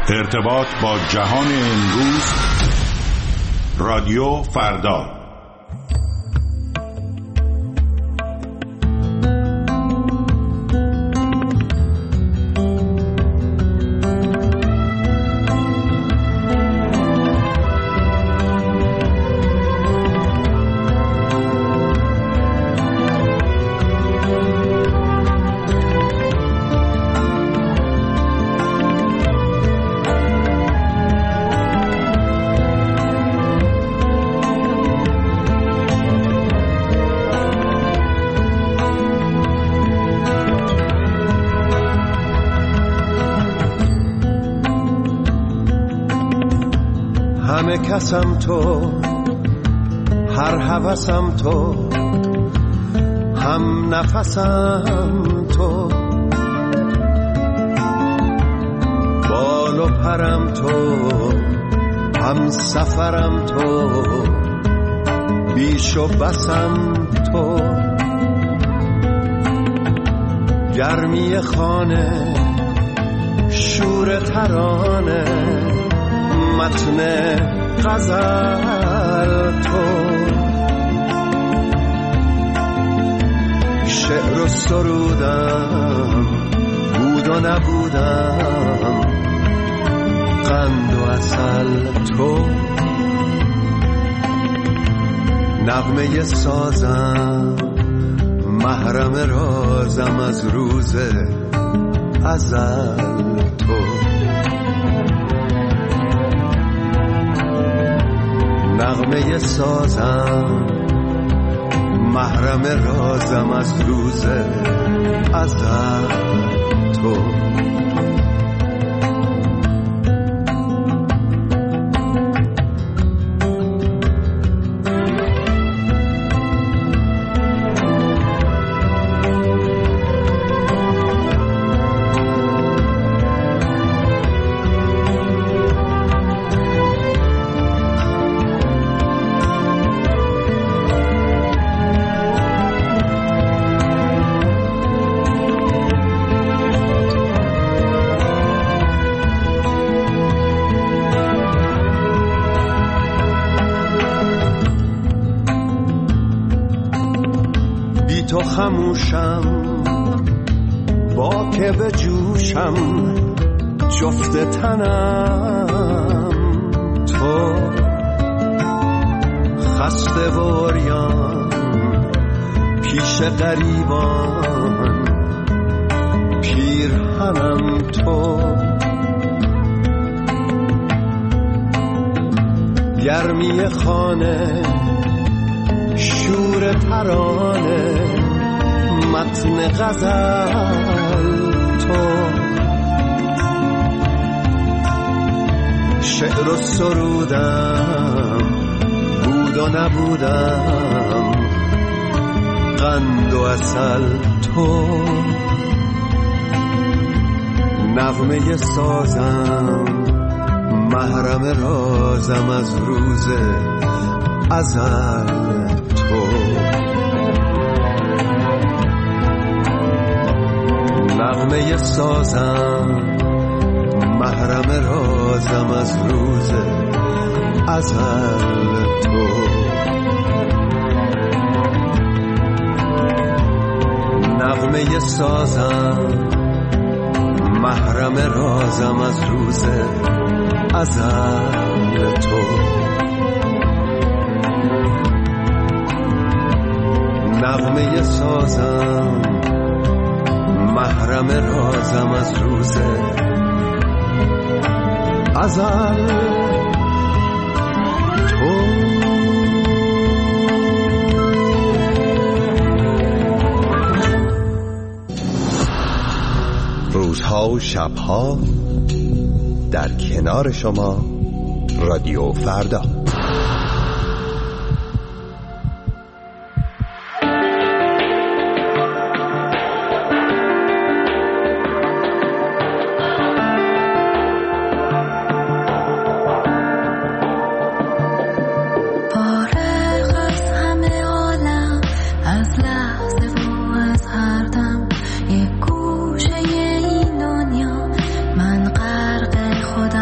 ارتباط با جهان امروز، رادیو فردا. همه کسم تو، هر هوسم تو، هم نفسم تو، بال و پرم تو، هم سفرم تو، بیش و بسم تو، گرمی خانه، شور ترانه، متن غزل تو، شعر و سرودم، بود و نبودم، قند و عسل تو، نغمه سازم، محرم رازم از روز ازل تو، نغمه سازم، محرم رازم از روز ازل تو. تو خموشم، با که به جوشم، جفت تنم تو، خسته و عریان پیش غریبان، پیرهنم تو، گرمی خانه، شور ترانه، متن غزل تو، شعر و سرودم، بود و نبودم، قند و عسل تو، نغمه سازم، محرم رازم از روز ازل تو، نغمه سازم، محرم رازم از روز ازل تو، نغمه سازم، محرم رازم از روز ازل تو، نغمه سازم، محرم رازم از روز ازل تو. روزها و شبها در کنار شما، رادیو فردا. خدا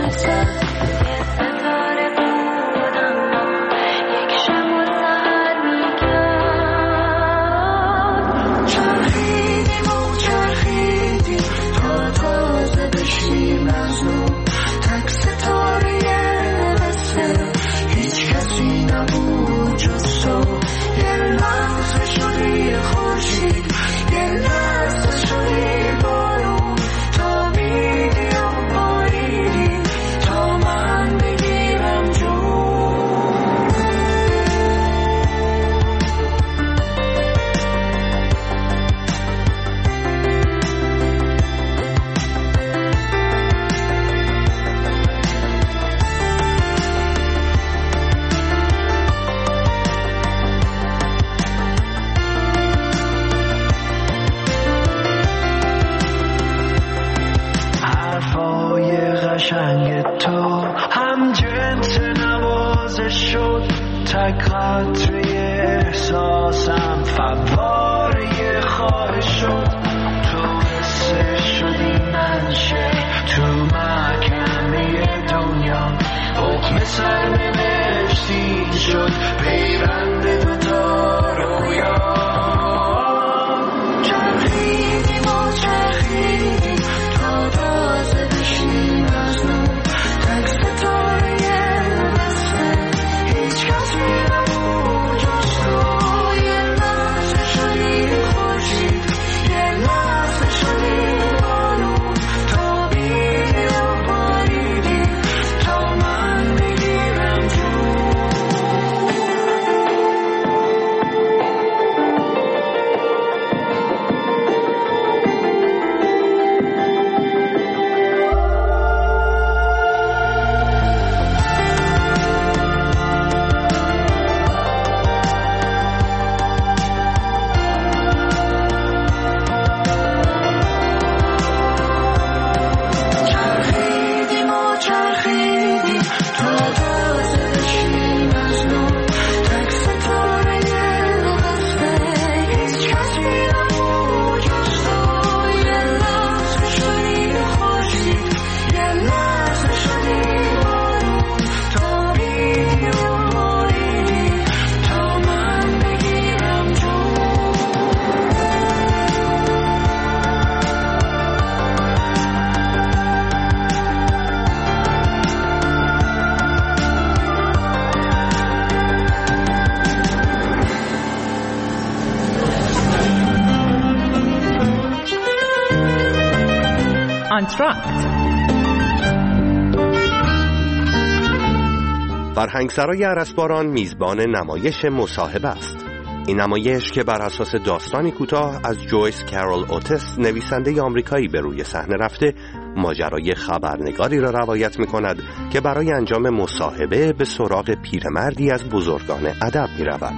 فرهنگسرای ارسباران میزبان نمایش مصاحبه است. این نمایش که بر اساس داستانی کوتاه از جویس کارول اوتس نویسنده آمریکایی به روی صحنه رفته، ماجرای خبرنگاری را روایت می‌کند که برای انجام مصاحبه به سراغ پیرمردی از بزرگان ادب می‌رود.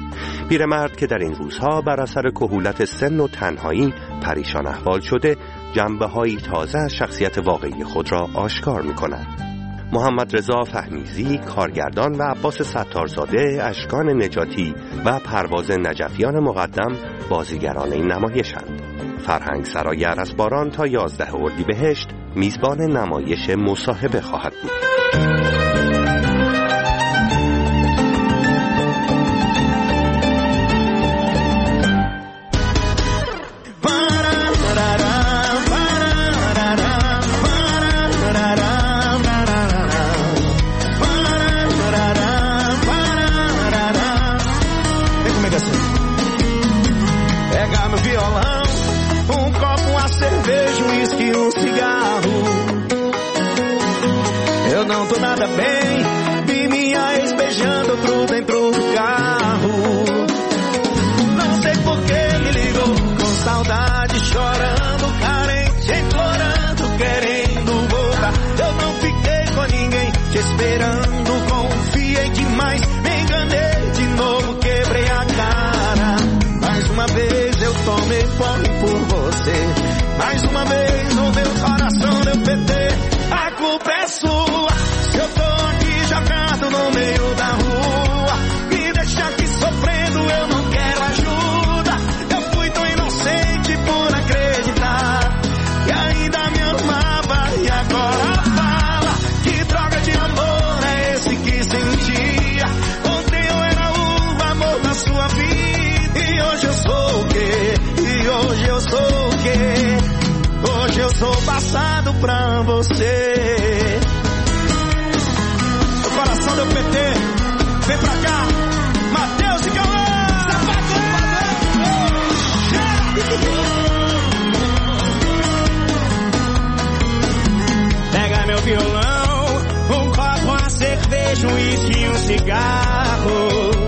پیرمرد که در این روزها بر اثر کهولت سن و تنهایی پریشان احوال شده، جنبه‌هایی تازه از شخصیت واقعی خود را آشکار می‌کند. محمد رضا فهمیزی کارگردان و عباس ستارزاده اشکان نجاتی و پرواز نجفیان مقدم بازیگران این نمایشند. فرهنگسرای ارسباران تا 11 اردیبهشت میزبان نمایش مصاحبه خواهد بود. Nada bem, vi minha ex beijando outro dentro do carro. Não sei por que me ligou, com saudade, chorando, carente, implorando, querendo voltar. Eu não fiquei com ninguém, te esperando, confiei demais, me enganei de novo, quebrei a cara. Mais uma vez eu tomei fome por você, mais uma vez o meu coração deu PT. A culpa é sua. Eu tô aqui jogado no meio da rua, me deixa aqui sofrendo, eu não quero ajuda. Eu fui tão inocente por acreditar que ainda me amava e agora fala que você. O coração do PT, vem pra cá, Matheus e Cauã. Pega meu violão, um copo, uma cerveja, um uísque e um cigarro.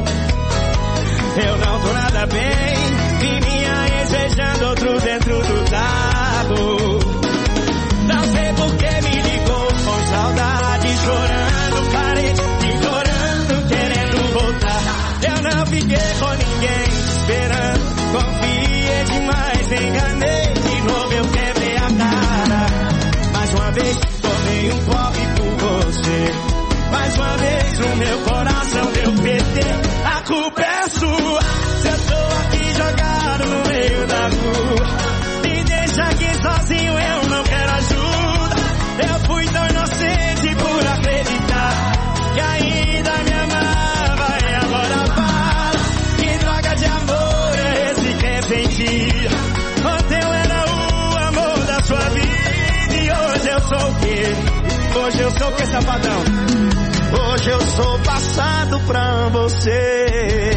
Eu não tô nada bem, vi minha ex beijando outro dentro do carro. Não sei por que me ligou com saudade, chorando, carente, implorando, querendo voltar. Eu não fiquei com ninguém esperando, confiei demais, me enganei, de novo eu quebrei a cara. Mais uma vez tomei um copo por você, mais uma vez o meu coração deu PT. A culpa é sua, se eu tô aqui jogado no meio da rua. Me deixa aqui sozinho, eu não quero ajuda. Eu fui tão inocente por acreditar que ainda me amava e agora fala. Que droga de amor é esse que é sentir? Ontem eu era o amor da sua vida e hoje eu sou o quê? Hoje eu sou o que, safadão? Hoje eu sou passado pra você.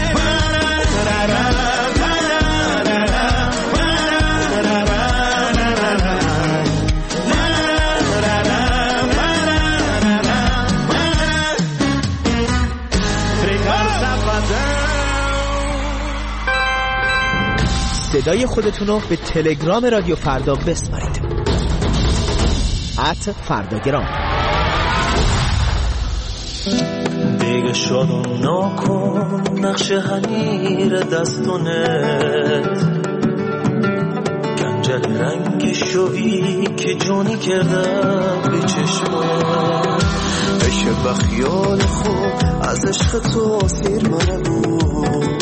صدای خودتون رو به تلگرام رادیو فردا بسپارید. @فرداگرام. دیگه شادو نکن نقش حنیر دستونت، گنجل رنگ شوی که جونی کردم به چشمات. بشه بخیال خوب از عشق تو سیر منه بود،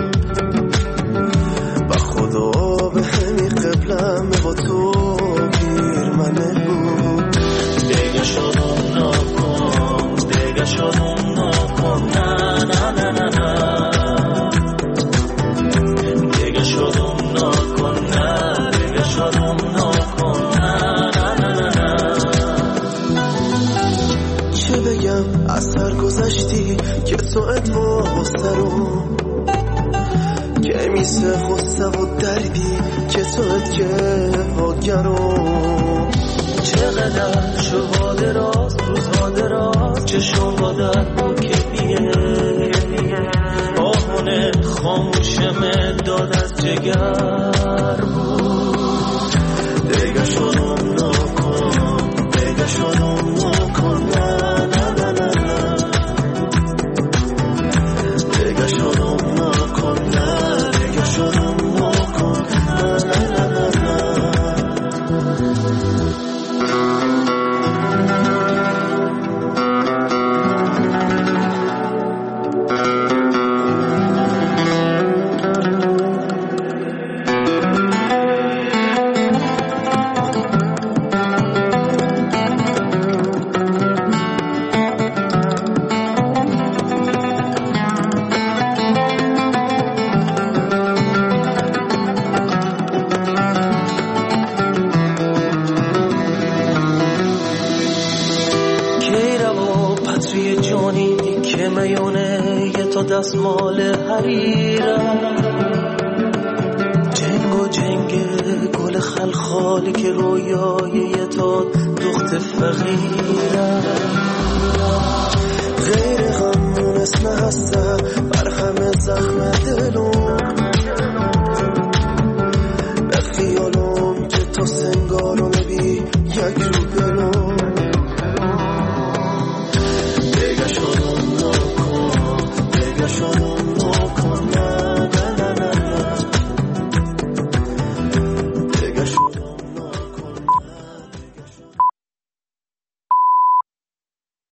با خدا به همی قبلم با تو گیر منه بود. دیگه شادو نکن، دیگه شادو نکن، نه نه نه نه نه. دیگه شادو نکن، نه دیگه شادو نکن، نه نه نه نه نه. چه بگم از سر گذشتی که تو ادوا سرو، که میسه خسته و دردی که تو که واگرو. چقدر شبا دراز روزها دراز چشم بادر با کبیه، آهونه خاموشم داد از جگر بود. دیگه شدم نکن، دیگه شدم نکن، نه نه نه نه نه. دیگه شدم نکن، نه دیگه شدم نکن، نه نه نه نه نه. دستمال حریرم، جنگ و جنگ گل خلخالی که رویای تا دخت فقیرم. غیر غم مونس نهسته بر همه زخم